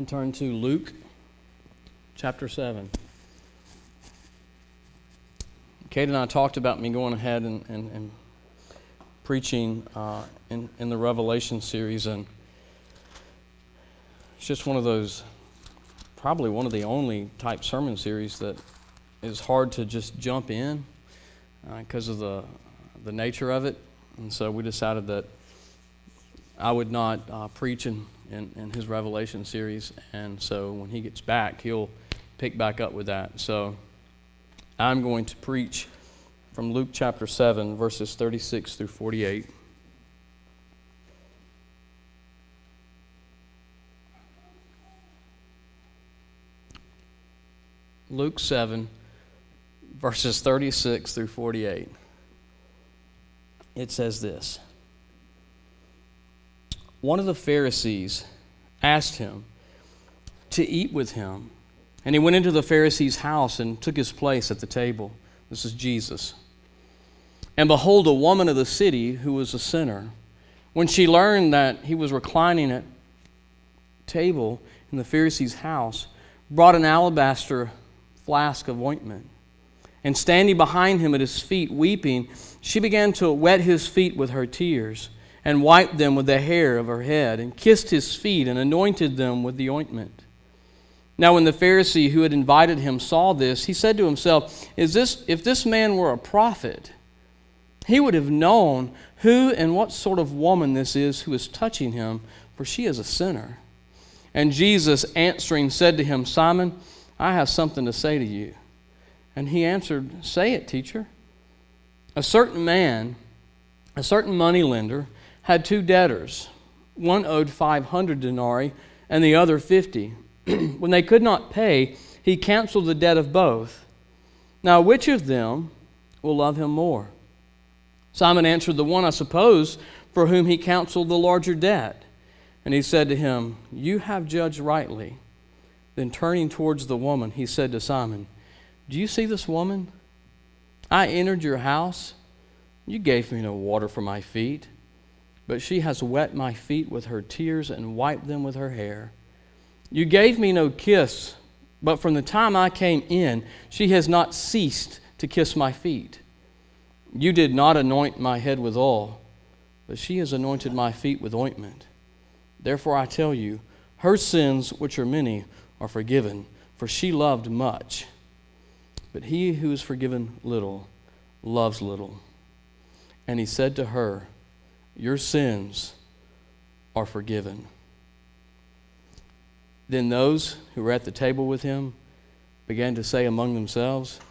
turn to Luke chapter 7. Kate and I talked about me going ahead and preaching in the Revelation series, and it's just one of those, probably one of the only type sermon series that is hard to just jump in because of the nature of it. And so we decided that I would not preach in his Revelation series, and so when he gets back, he'll pick back up with that. So I'm going to preach from Luke chapter 7, verses 36 through 48. Luke 7, verses 36 through 48. It says this: One of the Pharisees asked him to eat with him, and he went into the Pharisee's house and took his place at the table. This is Jesus. And behold, a woman of the city who was a sinner, when she learned that he was reclining at table in the Pharisee's house, brought an alabaster flask of ointment. And standing behind him at his feet, weeping, she began to wet his feet with her tears, and wiped them with the hair of her head, and kissed his feet, and anointed them with the ointment. Now when the Pharisee who had invited him saw this, he said to himself, if this man were a prophet, he would have known who and what sort of woman this is who is touching him, for she is a sinner. And Jesus answering said to him, Simon, I have something to say to you. And he answered, Say it, teacher. A certain moneylender, had two debtors. One owed 500 denarii and the other 50. When they could not pay, he canceled the debt of both. Now which of them will love him more? Simon answered, The one, I suppose, for whom he canceled the larger debt. And he said to him, You have judged rightly. Then turning towards the woman, he said to Simon, Do you see this woman? I entered your house. You gave me no water for my feet, but she has wet my feet with her tears and wiped them with her hair. You gave me no kiss, but from the time I came in, she has not ceased to kiss my feet. You did not anoint my head with oil, but she has anointed my feet with ointment. Therefore I tell you, her sins, which are many, are forgiven, for she loved much. But he who is forgiven little loves little. And he said to her, Your sins are forgiven. Then those who were at the table with him began to say among themselves,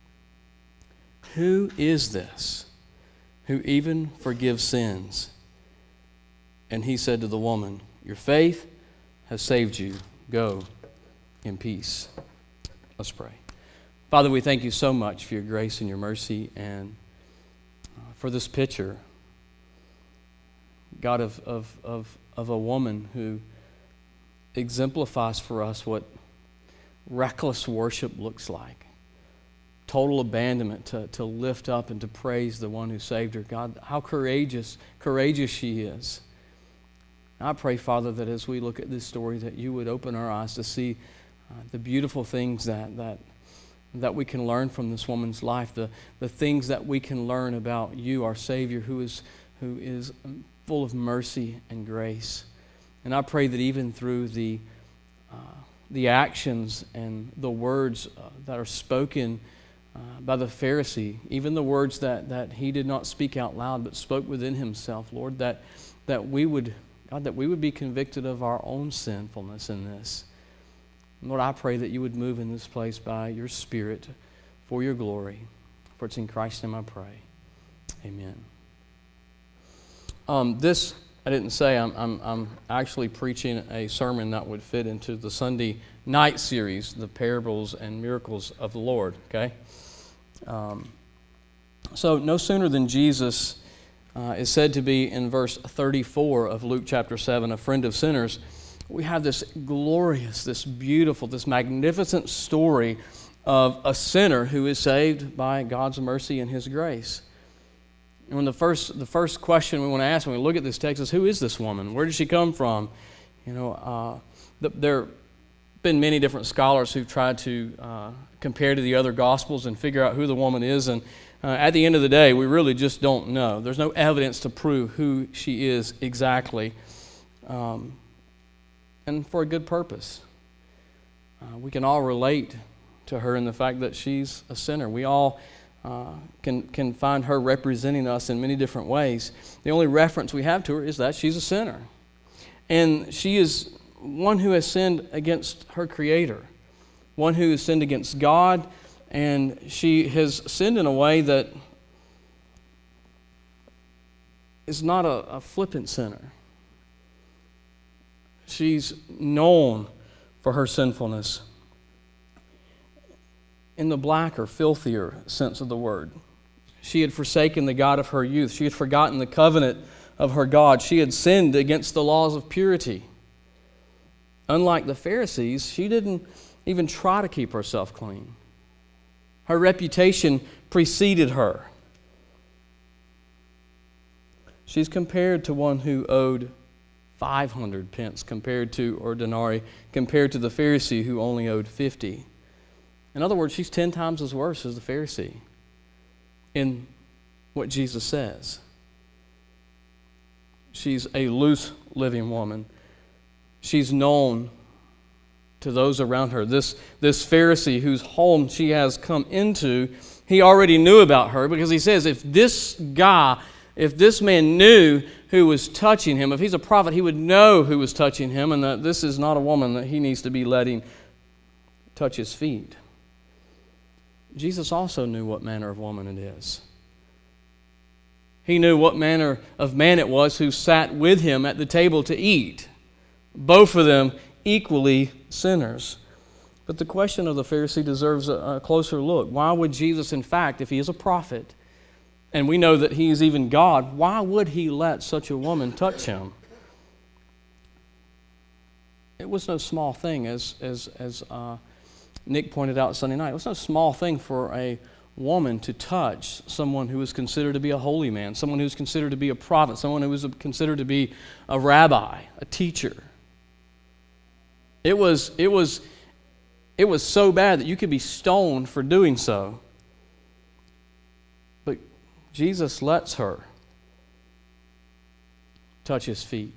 Who is this who even forgives sins? And he said to the woman, Your faith has saved you. Go in peace. Let's pray. Father, we thank you so much for your grace and your mercy, and for this picture, God, of a woman who exemplifies for us what reckless worship looks like. Total abandonment to lift up and to praise the one who saved her. God, how courageous she is. I pray, Father, that as we look at this story, that you would open our eyes to see the beautiful things that we can learn from this woman's life, the things that we can learn about you, our Savior, who is full of mercy and grace. And I pray that even through the actions and the words that are spoken by the Pharisee, even the words that he did not speak out loud but spoke within himself, Lord, that we would, God, that we would be convicted of our own sinfulness in this. Lord, I pray that you would move in this place by your Spirit for your glory. For it's in Christ's name I pray. Amen. This, I didn't say, I'm actually preaching a sermon that would fit into the Sunday night series, The Parables and Miracles of the Lord, okay? So no sooner than Jesus is said to be in verse 34 of Luke chapter 7, a friend of sinners, we have this glorious, this beautiful, this magnificent story of a sinner who is saved by God's mercy and his grace. And when the first question we want to ask when we look at this text is, who is this woman? Where did she come from? You know, been many different scholars who've tried to compare to the other Gospels and figure out who the woman is, and at the end of the day, we really just don't know. There's no evidence to prove who she is exactly, and for a good purpose. We can all relate to her in the fact that she's a sinner. We all can find her representing us in many different ways. The only reference we have to her is that she's a sinner. And she is one who has sinned against her Creator, one who has sinned against God, and she has sinned in a way that is not a flippant sinner. She's known for her sinfulness in the blacker, filthier sense of the word. She had forsaken the God of her youth. She had forgotten the covenant of her God. She had sinned against the laws of purity. Unlike the Pharisees, she didn't even try to keep herself clean. Her reputation preceded her. She's compared to one who owed 500 pence or denarii, compared to the Pharisee who only owed 50. In other words, she's 10 times as worse as the Pharisee in what Jesus says. She's a loose living woman. She's known to those around her. This Pharisee whose home she has come into, he already knew about her, because he says if this man knew who was touching him, if he's a prophet, he would know who was touching him, and that this is not a woman that he needs to be letting touch his feet. Jesus also knew what manner of woman it is. He knew what manner of man it was who sat with him at the table to eat. Both of them equally sinners. But the question of the Pharisee deserves a closer look. Why would Jesus, in fact, if he is a prophet, and we know that he is even God, why would he let such a woman touch him? It was no small thing, as Nick pointed out Sunday night. It was no small thing for a woman to touch someone who was considered to be a holy man, someone who was considered to be a prophet, someone who was considered to be a rabbi, a teacher. It was so bad that you could be stoned for doing so. But Jesus lets her touch his feet.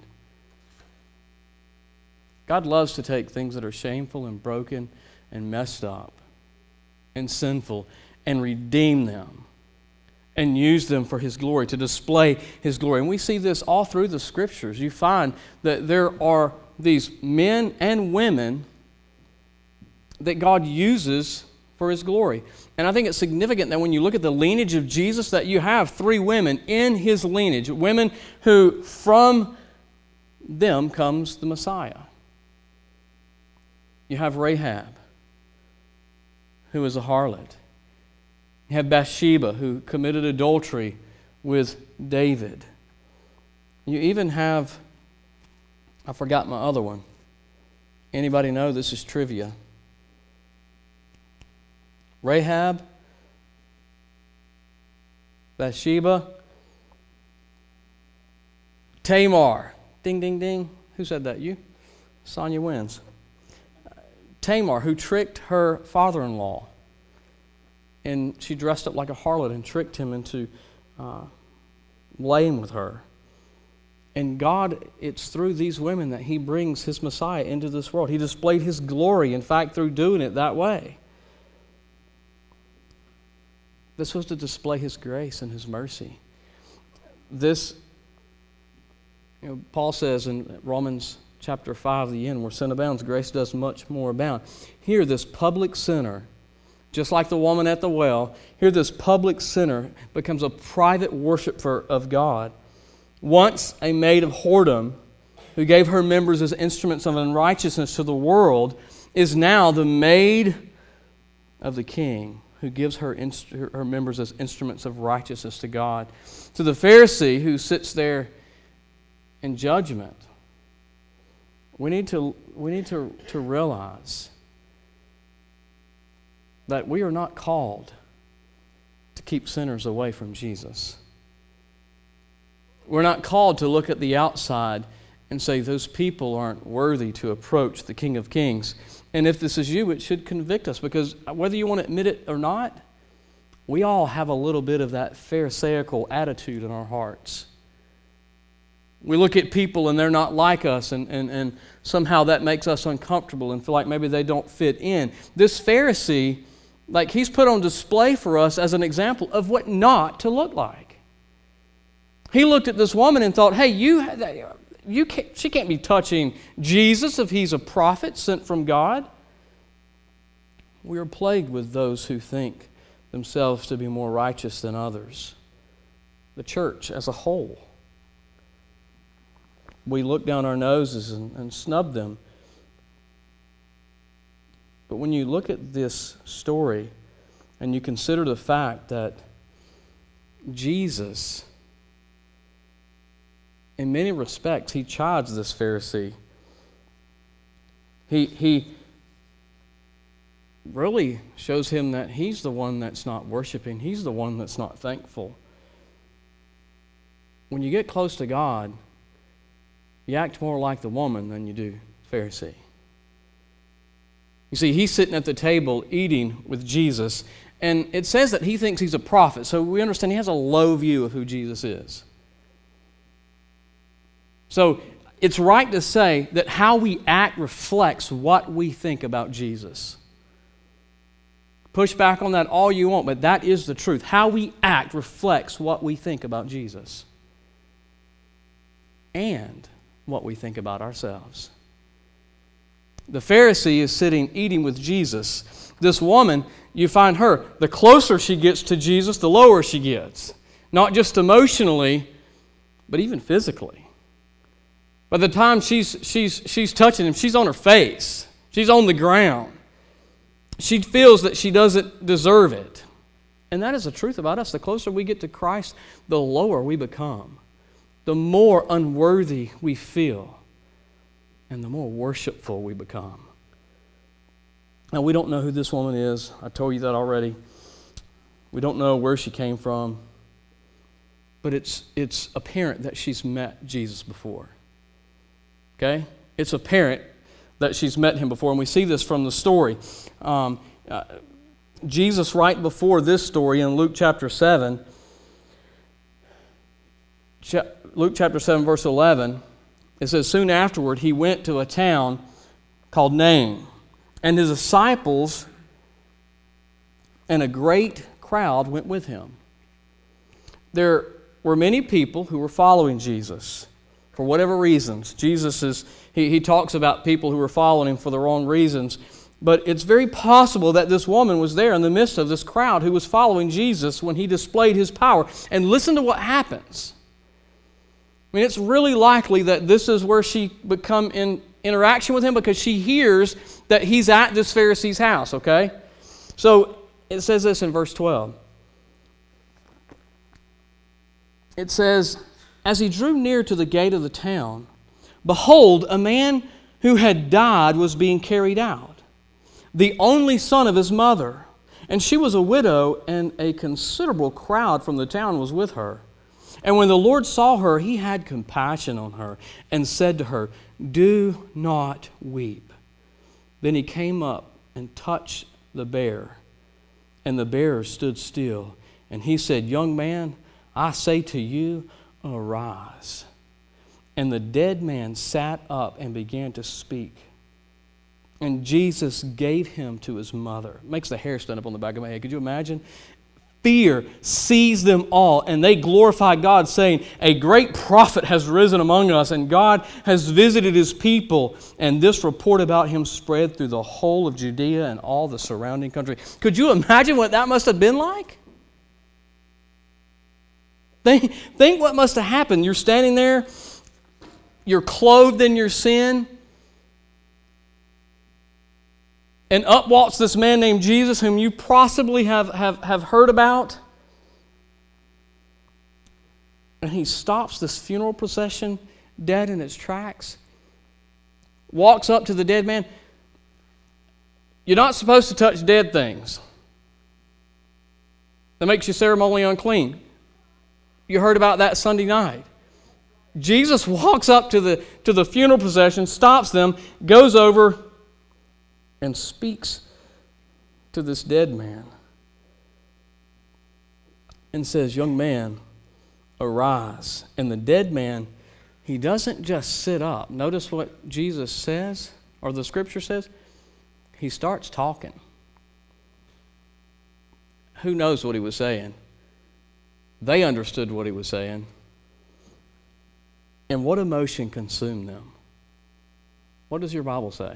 God loves to take things that are shameful and broken and messed up and sinful and redeem them and use them for his glory, to display his glory. And we see this all through the Scriptures. You find that there are these men and women that God uses for his glory. And I think it's significant that when you look at the lineage of Jesus, that you have 3 women in his lineage, women who from them comes the Messiah. You have Rahab, who is a harlot. You have Bathsheba, who committed adultery with David. You even have, I forgot my other one. Anybody know? This is trivia. Rahab, Bathsheba, Tamar. Ding, ding, ding. Who said that? You? Sonia wins. Tamar, who tricked her father-in-law. And she dressed up like a harlot and tricked him into laying with her. And God, it's through these women that he brings his Messiah into this world. He displayed his glory, in fact, through doing it that way. This was to display his grace and his mercy. This, Paul says in Romans chapter 5, the end, where sin abounds, grace does much more abound. Here, this public sinner, just like the woman at the well, here this public sinner becomes a private worshiper of God. Once a maid of whoredom, who gave her members as instruments of unrighteousness to the world, is now the maid of the King, who gives her members as instruments of righteousness to God. To the Pharisee who sits there in judgment, we need to realize that we are not called to keep sinners away from Jesus. We're not called to look at the outside and say, those people aren't worthy to approach the King of Kings. And if this is you, it should convict us, because whether you want to admit it or not, we all have a little bit of that Pharisaical attitude in our hearts. We look at people and they're not like us, and somehow that makes us uncomfortable and feel like maybe they don't fit in. This Pharisee, like, he's put on display for us as an example of what not to look like. He looked at this woman and thought, hey, she can't be touching Jesus if he's a prophet sent from God. We are plagued with those who think themselves to be more righteous than others. The church as a whole. We look down our noses and snub them. But when you look at this story and you consider the fact that Jesus, in many respects, he chides this Pharisee. He really shows him that he's the one that's not worshiping. He's the one that's not thankful. When you get close to God, you act more like the woman than you do the Pharisee. You see, he's sitting at the table eating with Jesus, and it says that he thinks he's a prophet, so we understand he has a low view of who Jesus is. So it's right to say that how we act reflects what we think about Jesus. Push back on that all you want, but that is the truth. How we act reflects what we think about Jesus and what we think about ourselves. The Pharisee is sitting eating with Jesus. This woman, you find her, the closer she gets to Jesus, the lower she gets. Not just emotionally, but even physically. By the time she's touching him, she's on her face. She's on the ground. She feels that she doesn't deserve it. And that is the truth about us. The closer we get to Christ, the lower we become. The more unworthy we feel. And the more worshipful we become. Now, we don't know who this woman is. I told you that already. We don't know where she came from. But it's apparent that she's met Jesus before. Okay? It's apparent that she's met him before, and we see this from the story. Jesus, right before this story in Luke chapter 7, Luke chapter 7, verse 11, it says, soon afterward he went to a town called Nain, and his disciples and a great crowd went with him. There were many people who were following Jesus for whatever reasons. Jesus he talks about people who were following him for the wrong reasons, but it's very possible that this woman was there in the midst of this crowd who was following Jesus when he displayed his power. And listen to what happens. I mean, it's really likely that this is where she become in interaction with him, because she hears that he's at this Pharisee's house, okay? So it says this in verse 12. It says, as he drew near to the gate of the town, behold, a man who had died was being carried out, the only son of his mother. And she was a widow, and a considerable crowd from the town was with her. And when the Lord saw her, he had compassion on her and said to her, do not weep. Then he came up and touched the bear, and the bear stood still. And he said, young man, I say to you, arise. And the dead man sat up and began to speak. And Jesus gave him to his mother. Makes the hair stand up on the back of my head. Could you imagine? Fear seized them all, and they glorified God, saying, a great prophet has risen among us, and God has visited his people. And this report about him spread through the whole of Judea and all the surrounding country. Could you imagine what that must have been like? Think what must have happened. You're standing there, you're clothed in your sin, and up walks this man named Jesus, whom you possibly have heard about. And he stops this funeral procession dead in its tracks. Walks up to the dead man. You're not supposed to touch dead things. That makes you ceremonially unclean. You heard about that Sunday night. Jesus walks up to the funeral procession, stops them, goes over, and speaks to this dead man and says, "Young man, arise." And the dead man, he doesn't just sit up. Notice what Jesus says, or the Scripture says. He starts talking. Who knows what he was saying? They understood what he was saying. And what emotion consumed them? What does your Bible say?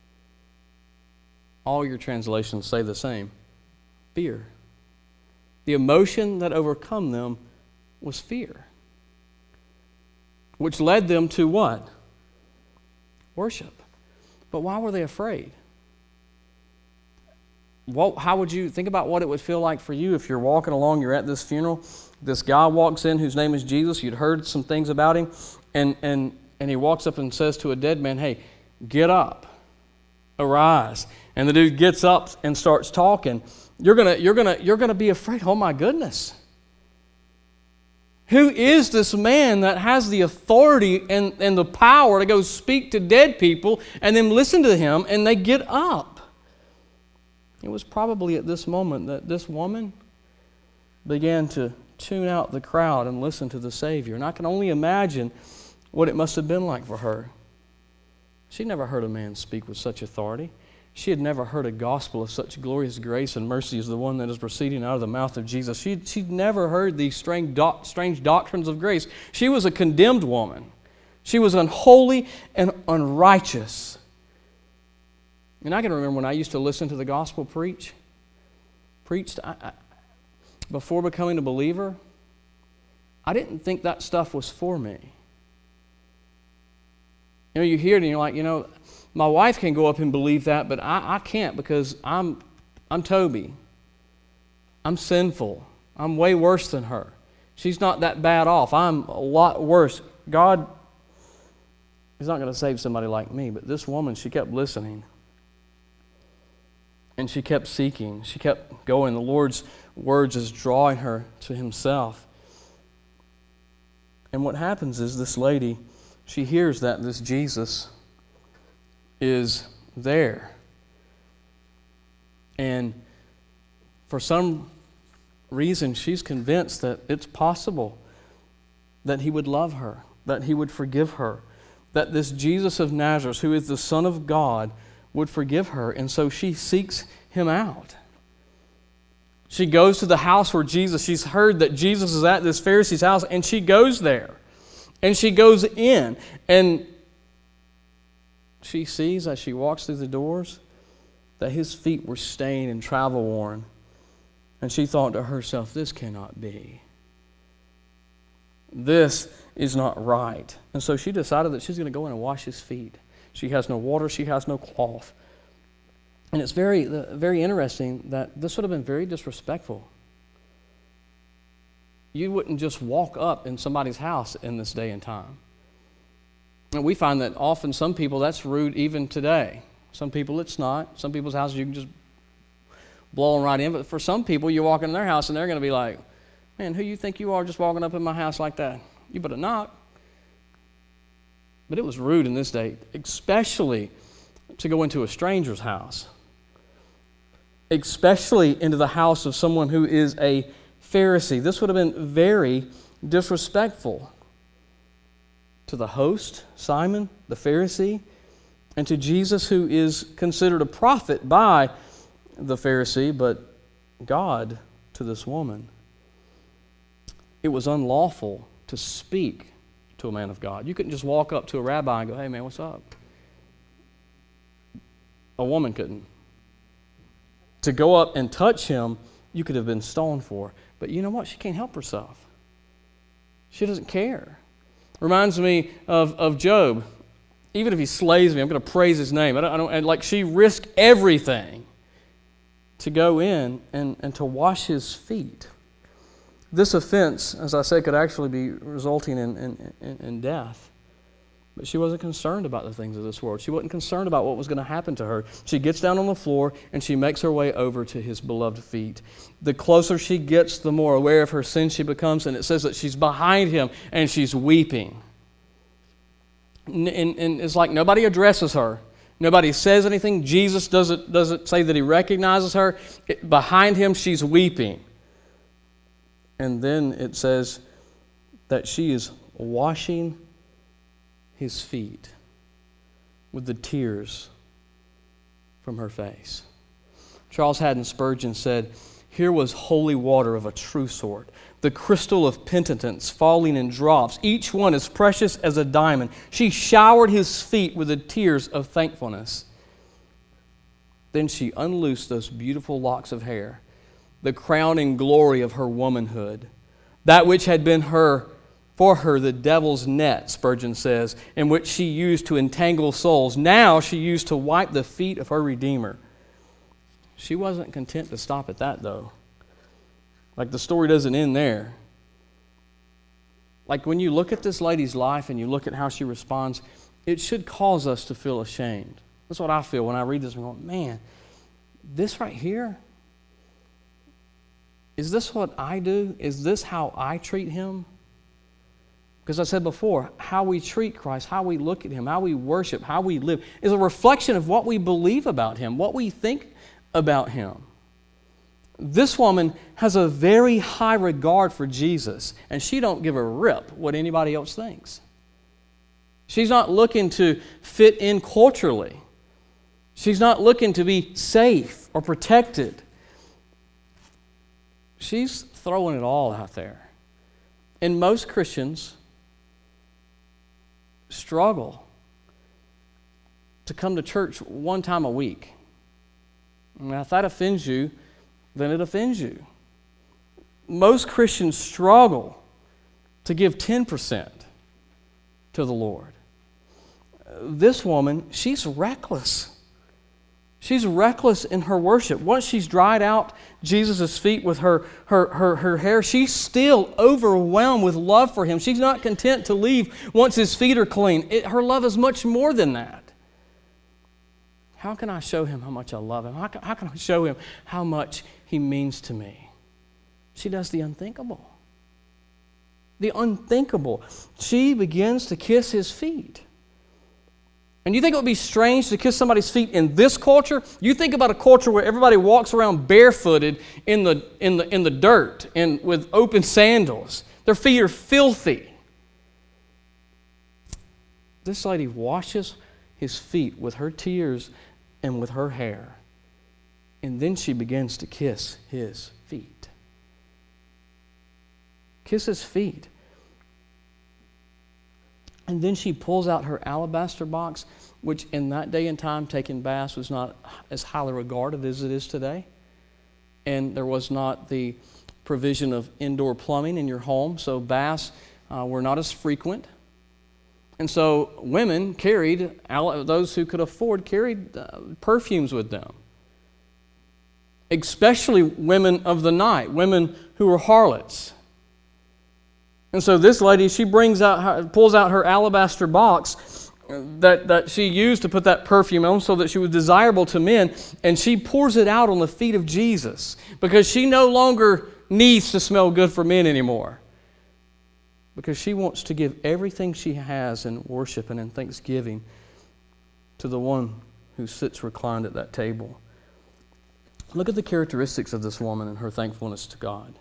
All your translations say the same. Fear. The emotion that overcome them was fear, which led them to what? Worship. But why were they afraid? How would you think about what it would feel like for you if you're walking along, you're at this funeral, this guy walks in whose name is Jesus, you'd heard some things about him, and he walks up and says to a dead man, "Hey, get up, arise." And the dude gets up and starts talking. You're gonna be afraid. Oh my goodness. Who is this man that has the authority and the power to go speak to dead people and then listen to him and they get up? It was probably at this moment that this woman began to tune out the crowd and listen to the Savior. And I can only imagine what it must have been like for her. She'd never heard a man speak with such authority. She had never heard a gospel of such glorious grace and mercy as the one that is proceeding out of the mouth of Jesus. She'd never heard these strange doctrines of grace. She was a condemned woman. She was unholy and unrighteous. And I can remember when I used to listen to the gospel preached before becoming a believer, I didn't think that stuff was for me. You know, you hear it and you're like, my wife can go up and believe that, but I can't because I'm Toby. I'm sinful. I'm way worse than her. She's not that bad off. I'm a lot worse. God is not going to save somebody like me, but this woman, she kept listening. And she kept seeking. She kept going. The Lord's words is drawing her to Himself. And what happens is this lady, she hears that this Jesus is there. And for some reason, she's convinced that it's possible that He would love her, that He would forgive her, that this Jesus of Nazareth, who is the Son of God, would forgive her. And so she seeks Him out. She goes to the house where she's heard that Jesus is at this Pharisee's house, and she goes there. And she goes in, and she sees as she walks through the doors that His feet were stained and travel worn. And she thought to herself, this cannot be. This is not right. And so she decided that she's going to go in and wash His feet. She has no water, she has no cloth. And it's very, very interesting that this would have been very disrespectful. You wouldn't just walk up in somebody's house in this day and time. And we find that often some people, that's rude even today. Some people it's not. Some people's houses you can just blow them right in. But for some people, you walk in their house and they're going to be like, man, who you think you are just walking up in my house like that? You better knock. But it was rude in this day, especially to go into a stranger's house. Especially into the house of someone who is a Pharisee. This would have been very disrespectful to the host, Simon, the Pharisee, and to Jesus, who is considered a prophet by the Pharisee, but God to this woman. It was unlawful to speak to a man of God. You couldn't just walk up to a rabbi and go, hey man, what's up? A woman couldn't. To go up and touch him, you could have been stoned for. But you know what? She can't help herself. She doesn't care. Reminds me of Job. Even if he slays me, I'm going to praise his name. Like she risked everything to go in and to wash his feet. This offense, as I said, could actually be resulting in death. But she wasn't concerned about the things of this world. She wasn't concerned about what was going to happen to her. She gets down on the floor and she makes her way over to His beloved feet. The closer she gets, the more aware of her sin she becomes. And it says that she's behind Him and she's weeping. And it's like nobody addresses her. Nobody says anything. Jesus doesn't say that he recognizes her. Behind him, she's weeping. And then it says that she is washing his feet with the tears from her face. Charles Haddon Spurgeon said, "Here was holy water of a true sort, the crystal of penitence falling in drops, each one as precious as a diamond. She showered his feet with the tears of thankfulness. Then she unloosed those beautiful locks of hair, the crowning glory of her womanhood, that which had been for her the devil's net," Spurgeon says, "in which she used to entangle souls. Now she used to wipe the feet of her Redeemer." She wasn't content to stop at that, though. Like, the story doesn't end there. Like, when you look at this lady's life and you look at how she responds, it should cause us to feel ashamed. That's what I feel when I read this. I'm going, man, this right here, is this what I do? Is this how I treat him? Because I said before, how we treat Christ, how we look at him, how we worship, how we live, is a reflection of what we believe about him, what we think about him. This woman has a very high regard for Jesus, and she don't give a rip what anybody else thinks. She's not looking to fit in culturally. She's not looking to be safe or protected. She's throwing it all out there. And most Christians struggle to come to church one time a week. And if that offends you, then it offends you. Most Christians struggle to give 10% to the Lord. This woman, she's reckless. She's reckless in her worship. Once she's dried out Jesus' feet with her hair, she's still overwhelmed with love for him. She's not content to leave once his feet are clean. Her love is much more than that. How can I show him how much I love him? How can I show him how much he means to me? She does the unthinkable. The unthinkable. She begins to kiss his feet. And you think it would be strange to kiss somebody's feet in this culture? You think about a culture where everybody walks around barefooted in the dirt and with open sandals. Their feet are filthy. This lady washes his feet with her tears and with her hair. And then she begins to kiss his feet. Kiss his feet. And then she pulls out her alabaster box, which in that day and time, taking baths was not as highly regarded as it is today. And there was not the provision of indoor plumbing in your home, so baths were not as frequent. And so women carried, those who could afford, carried perfumes with them. Especially women of the night, women who were harlots. And so this lady, she pulls out her alabaster box that she used to put that perfume on so that she was desirable to men, and she pours it out on the feet of Jesus because she no longer needs to smell good for men anymore. Because she wants to give everything she has in worship and in thanksgiving to the one who sits reclined at that table. Look at the characteristics of this woman and her thankfulness to God.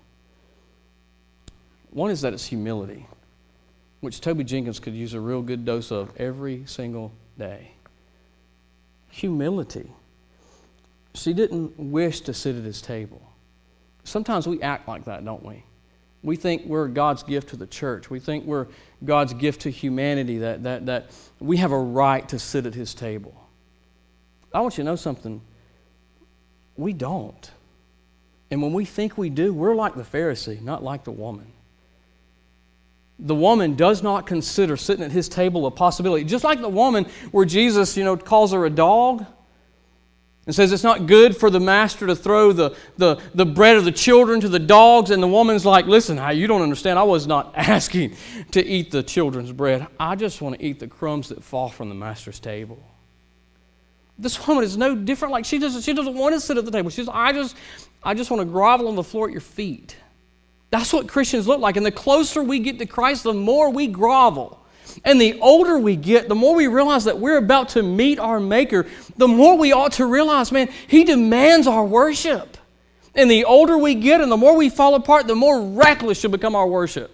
One is that it's humility, which Toby Jenkins could use a real good dose of every single day. Humility. She didn't wish to sit at his table. Sometimes we act like that, don't we? We think we're God's gift to the church. We think we're God's gift to humanity, that we have a right to sit at his table. I want you to know something. We don't. And when we think we do, we're like the Pharisee, not like the woman. The woman does not consider sitting at his table a possibility. Just like the woman where Jesus, calls her a dog and says it's not good for the master to throw the bread of the children to the dogs. And the woman's like, listen, you don't understand. I was not asking to eat the children's bread. I just want to eat the crumbs that fall from the master's table. This woman is no different. Like she doesn't want to sit at the table. She's I just want to grovel on the floor at your feet. That's what Christians look like. And the closer we get to Christ, the more we grovel. And the older we get, the more we realize that we're about to meet our Maker, the more we ought to realize, man, He demands our worship. And the older we get and the more we fall apart, the more reckless should become our worship.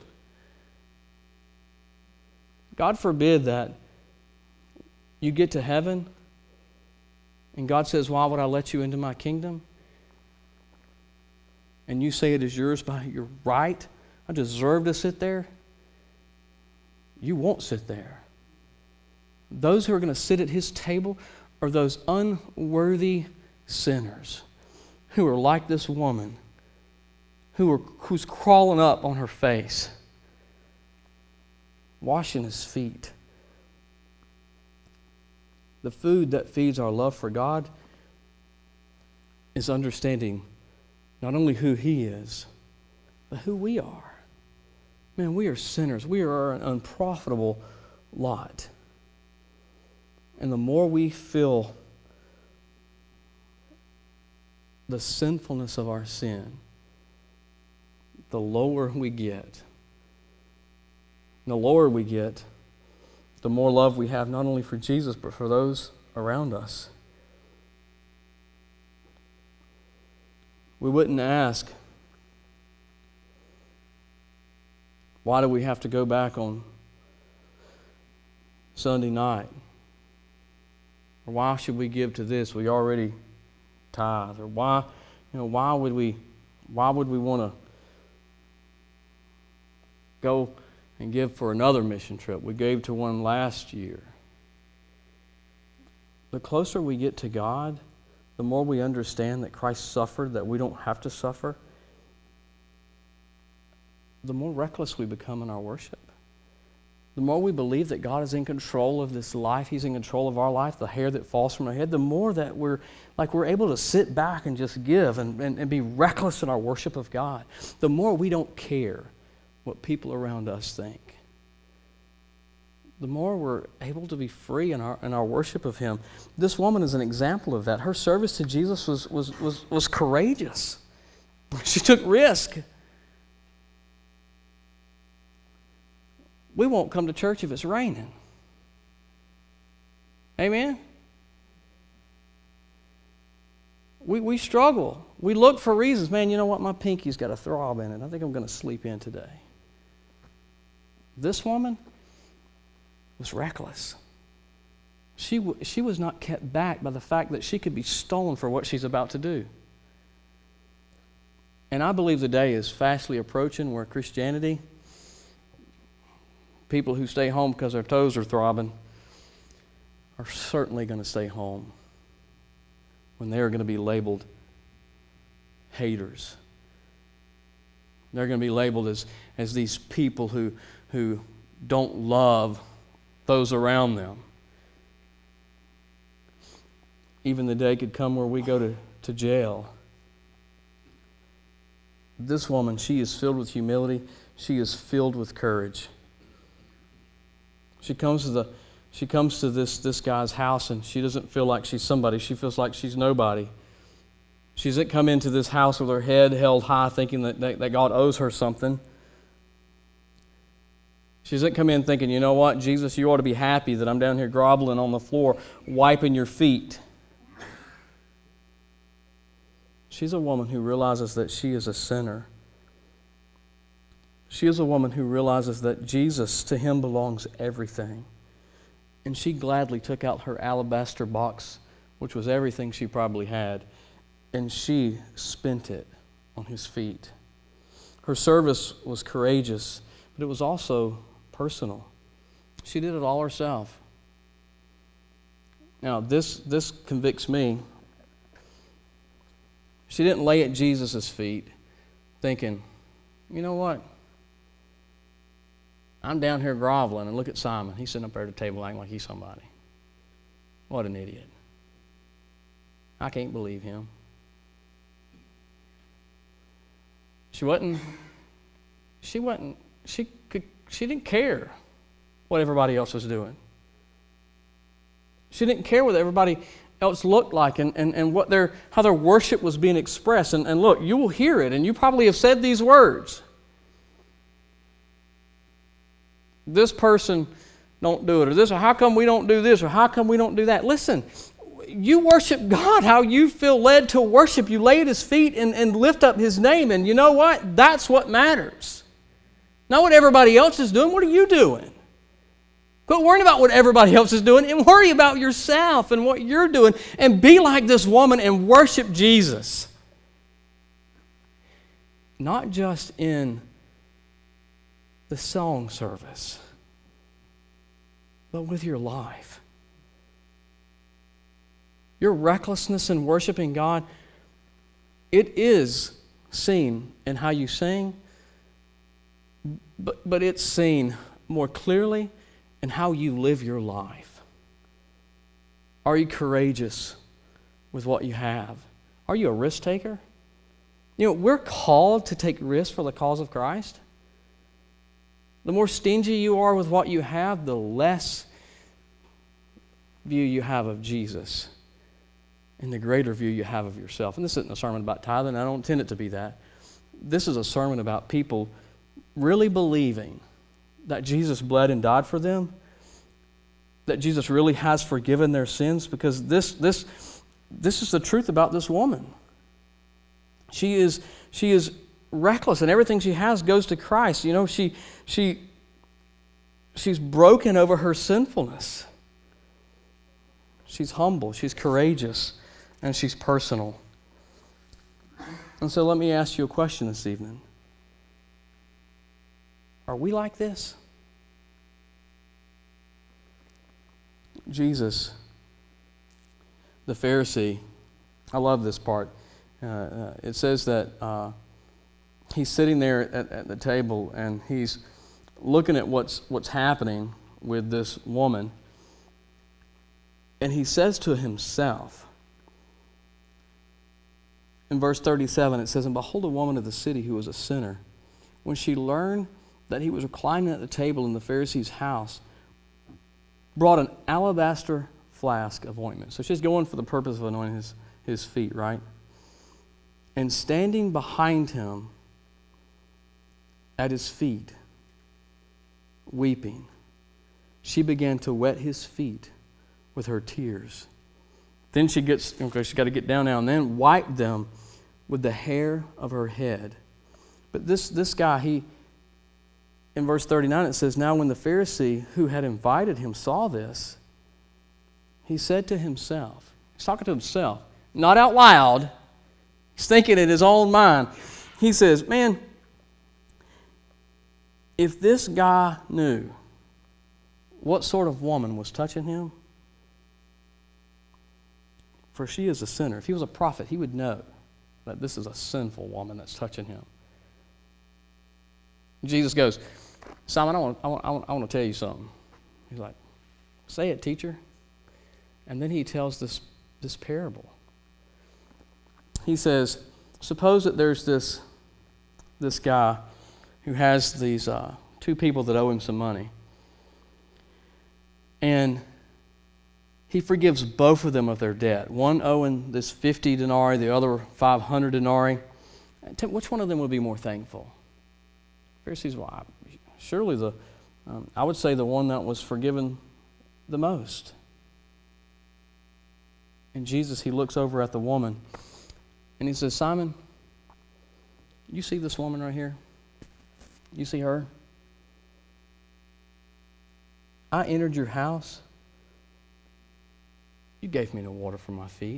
God forbid that you get to heaven and God says, why would I let you into my kingdom? And you say it is yours by your right. I deserve to sit there. You won't sit there. Those who are going to sit at His table are those unworthy sinners who are like this woman who's crawling up on her face, washing His feet. The food that feeds our love for God is understanding not only who He is, but who we are. Man, we are sinners. We are an unprofitable lot. And the more we feel the sinfulness of our sin, the lower we get. And the lower we get, the more love we have not only for Jesus, but for those around us. We wouldn't ask, why do we have to go back on Sunday night? Or why should we give to this? We already tithe. Or why would we want to go and give for another mission trip? We gave to one last year. The closer we get to God, the more we understand that Christ suffered, that we don't have to suffer, the more reckless we become in our worship. The more we believe that God is in control of this life, He's in control of our life, the hair that falls from our head, the more that we're able to sit back and just give and be reckless in our worship of God, the more we don't care what people around us think. The more we're able to be free in our worship of Him. This woman is an example of that. Her service to Jesus was courageous. She took risk. We won't come to church if it's raining. Amen? We struggle. We look for reasons. Man, you know what? My pinky's got a throb in it. I think I'm going to sleep in today. This woman was reckless. She was not kept back by the fact that she could be stolen for what she's about to do. And I believe the day is fastly approaching where Christianity, people who stay home because their toes are throbbing, are certainly going to stay home when they are going to be labeled haters. They're going to be labeled as these people who don't love those around them. Even the day could come where we go to jail. This woman, she is filled with humility. She is filled with courage. She comes to this guy's house, and she doesn't feel like she's somebody. She feels like she's nobody. She doesn't come into this house with her head held high thinking that God owes her something. She doesn't come in thinking, you know what, Jesus, you ought to be happy that I'm down here groveling on the floor, wiping your feet. She's a woman who realizes that she is a sinner. She is a woman who realizes that Jesus, to Him, belongs everything. And she gladly took out her alabaster box, which was everything she probably had, and she spent it on His feet. Her service was courageous, but it was also personal. She did it all herself. Now, this convicts me. She didn't lay at Jesus' feet thinking, you know what? I'm down here groveling, and look at Simon. He's sitting up there at the table acting like he's somebody. What an idiot. I can't believe him. She didn't care what everybody else was doing. She didn't care what everybody else looked like and what how their worship was being expressed. And look, you will hear it, and you probably have said these words. This person don't do it, or this, or how come we don't do this, or how come we don't do that? Listen, you worship God how you feel led to worship. You lay at His feet and lift up His name, and you know what? That's what matters. Not what everybody else is doing. What are you doing? Quit worrying about what everybody else is doing and worry about yourself and what you're doing, and be like this woman and worship Jesus. Not just in the song service, but with your life. Your recklessness in worshiping God, it is seen in how you sing, but it's seen more clearly in how you live your life. Are you courageous with what you have? Are you a risk taker? You know, we're called to take risks for the cause of Christ. The more stingy you are with what you have, the less view you have of Jesus and the greater view you have of yourself. And this isn't a sermon about tithing. I don't intend it to be that. This is a sermon about people really believing that Jesus bled and died for them, that Jesus really has forgiven their sins, because this is the truth about this woman. She is reckless, and everything she has goes to Christ. You know, she's broken over her sinfulness. She's humble, she's courageous, and she's personal. And so let me ask you a question this evening. Are we like this? Jesus, the Pharisee, I love this part. It says that he's sitting there at the table and he's looking at what's happening with this woman. And he says to himself, in verse 37, it says, "And behold, a woman of the city who was a sinner, when she learned that he was reclining at the table in the Pharisee's house, brought an alabaster flask of ointment." So she's going for the purpose of anointing his feet, right? "And standing behind him at his feet, weeping, she began to wet his feet with her tears. Then she's got to get down now, and then wipe them with the hair of her head." But this guy, in verse 39, it says, "Now when the Pharisee who had invited him saw this, he said to himself," he's talking to himself, not out loud, he's thinking in his own mind. He says, "Man, if this guy knew what sort of woman was touching him, for she is a sinner." If he was a prophet, he would know that this is a sinful woman that's touching him. Jesus goes, "Simon, I want to tell you something." He's like, "Say it, teacher." And then he tells this parable. He says, suppose that there's this guy who has these two people that owe him some money. And he forgives both of them of their debt. One owing this 50 denarii, the other 500 denarii. Which one of them would be more thankful? Pharisees, well, surely I would say the one that was forgiven the most. And Jesus, he looks over at the woman and he says, "Simon, you see this woman right here? You see her? I entered your house. You gave me no water for my feet."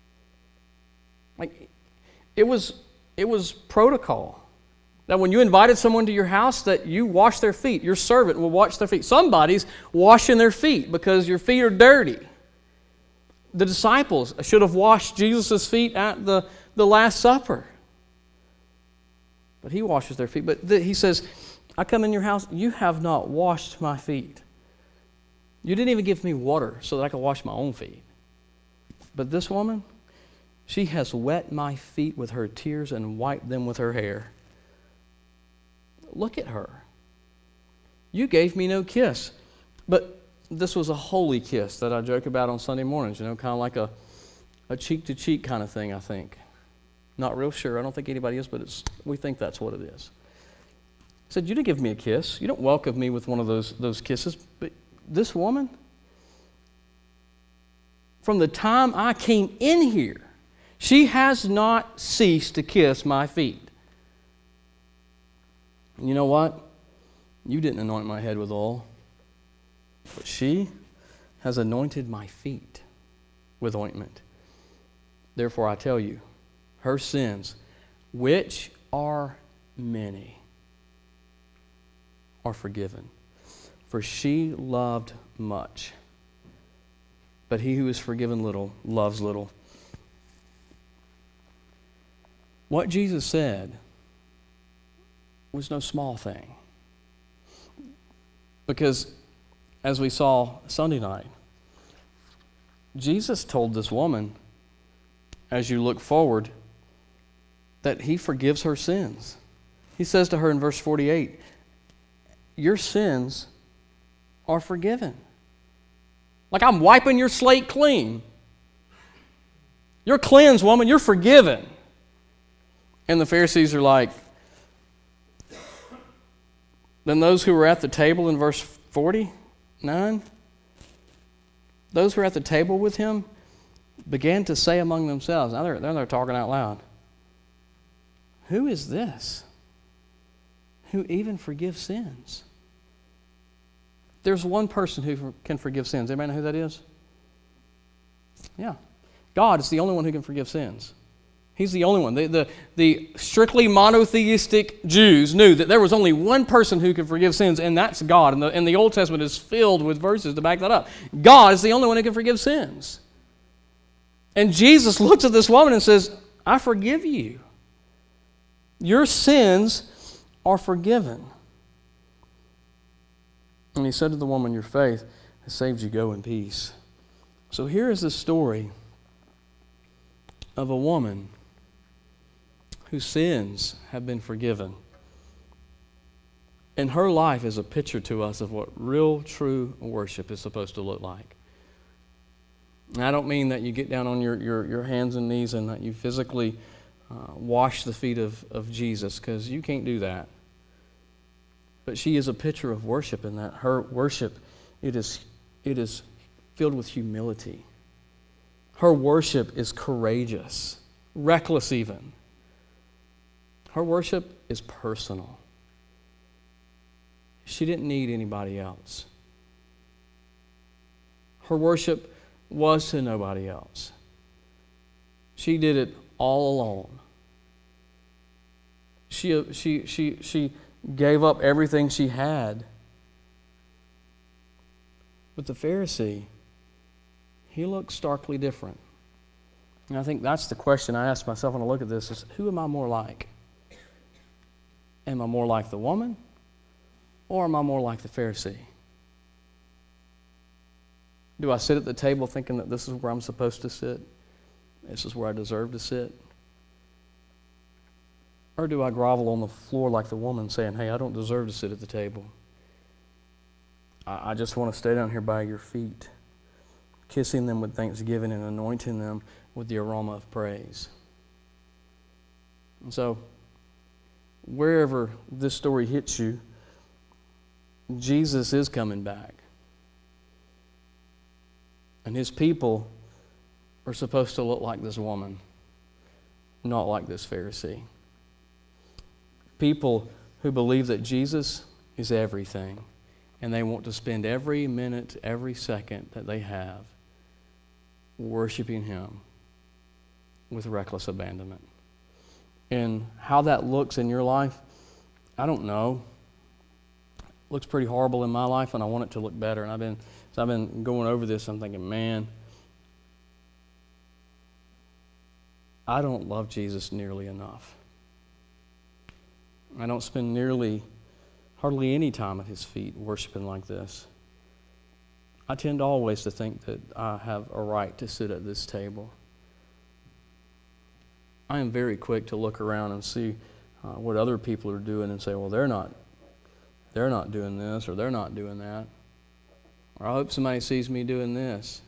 Like, it was protocol that when you invited someone to your house, that you wash their feet. Your servant will wash their feet. Somebody's washing their feet because your feet are dirty. The disciples should have washed Jesus' feet at the Last Supper. But he washes their feet. But he says, "I come in your house, you have not washed my feet. You didn't even give me water so that I could wash my own feet. But this woman, she has wet my feet with her tears and wiped them with her hair. Look at her. You gave me no kiss." But this was a holy kiss that I joke about on Sunday mornings, kind of like a cheek-to-cheek kind of thing, I think. Not real sure. I don't think anybody is, but we think that's what it is. He said, "You didn't give me a kiss. You don't welcome me with one of those kisses, but this woman, from the time I came in here, she has not ceased to kiss my feet. And you know what? You didn't anoint my head with oil, but she has anointed my feet with ointment. Therefore I tell you, her sins, which are many, are forgiven. For she loved much. But he who is forgiven little loves little. What Jesus said was no small thing. Because, as we saw Sunday night, Jesus told this woman, as you look forward, that he forgives her sins. He says to her in verse 48, your sins are forgiven. Like I'm wiping your slate clean. You're cleansed, woman. You're forgiven. And the Pharisees are like, then those who were at the table in verse 49, those who were at the table with him began to say among themselves, now they're talking out loud, who is this who even forgives sins? There's one person who can forgive sins. Anybody know who that is? Yeah. God is the only one who can forgive sins. He's the only one. The strictly monotheistic Jews knew that there was only one person who could forgive sins, and that's God. And the Old Testament is filled with verses to back that up. God is the only one who can forgive sins. And Jesus looks at this woman and says, I forgive you. Your sins are forgiven. And he said to the woman, your faith has saved you. Go in peace. So here is the story of a woman whose sins have been forgiven. And her life is a picture to us of what real, true worship is supposed to look like. And I don't mean that you get down on your hands and knees and that you physically wash the feet of Jesus, because you can't do that. But she is a picture of worship in that her worship, it is filled with humility. Her worship is courageous, reckless even. Her worship is personal. She didn't need anybody else. Her worship was to nobody else. She did it all alone. She gave up everything she had. But the Pharisee, he looked starkly different. And I think that's the question I ask myself when I look at this is, who am I more like? Am I more like the woman, or am I more like the Pharisee? Do I sit at the table thinking that this is where I'm supposed to sit? This is where I deserve to sit? Or do I grovel on the floor like the woman saying, hey, I don't deserve to sit at the table. I just want to stay down here by your feet, kissing them with thanksgiving and anointing them with the aroma of praise. And so, wherever this story hits you, Jesus is coming back. And his people are supposed to look like this woman, not like this Pharisee. People who believe that Jesus is everything, and they want to spend every minute, every second that they have worshiping him with reckless abandonment. And how that looks in your life, I don't know. It looks pretty horrible in my life, and I want it to look better. And I've been going over this, I'm thinking, man, I don't love Jesus nearly enough. I don't spend hardly any time at his feet worshiping like this. I tend always to think that I have a right to sit at this table. I am very quick to look around and see what other people are doing and say, well, they're not doing this, or they're not doing that. Or I hope somebody sees me doing this.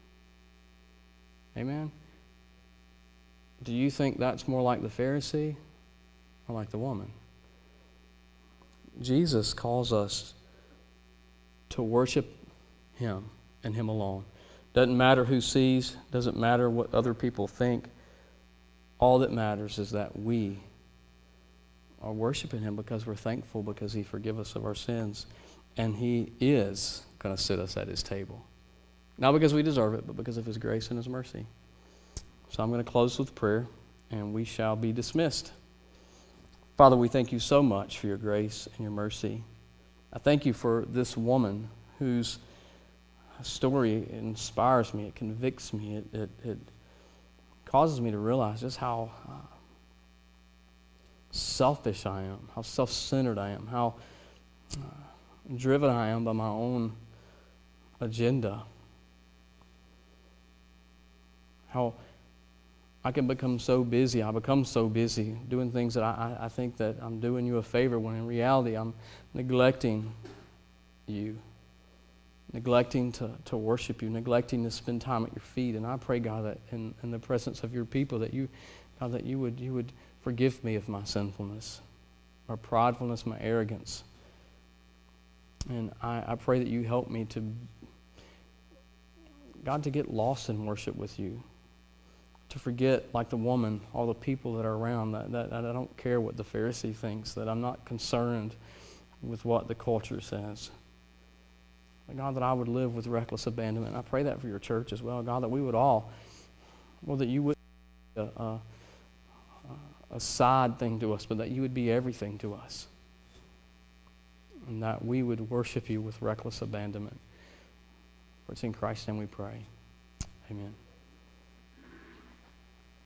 Amen? Do you think that's more like the Pharisee or like the woman? Jesus calls us to worship Him and Him alone. Doesn't matter who sees, doesn't matter what other people think. All that matters is that we are worshiping Him because we're thankful because He forgives us of our sins. And He is going to sit us at His table. Not because we deserve it, but because of His grace and His mercy. So I'm going to close with prayer, and we shall be dismissed. Father, we thank You so much for Your grace and Your mercy. I thank You for this woman whose story inspires me, it convicts me, it causes me to realize just how selfish I am, how self-centered I am, how driven I am by my own agenda, how I can become so busy. I become so busy doing things that I think that I'm doing You a favor when in reality I'm neglecting You, neglecting to worship You, neglecting to spend time at Your feet. And I pray, God, that in the presence of Your people, that You, God, that You would forgive me of my sinfulness, my pridefulness, my arrogance. And I pray that You help me to, God, to get lost in worship with You, to forget, like the woman, all the people that are around, that I don't care what the Pharisee thinks, that I'm not concerned with what the culture says. God, that I would live with reckless abandonment. I pray that for Your church as well, God, that we would all, well, that You would be a side thing to us, but that You would be everything to us. And that we would worship You with reckless abandonment. For it's in Christ's name we pray. Amen.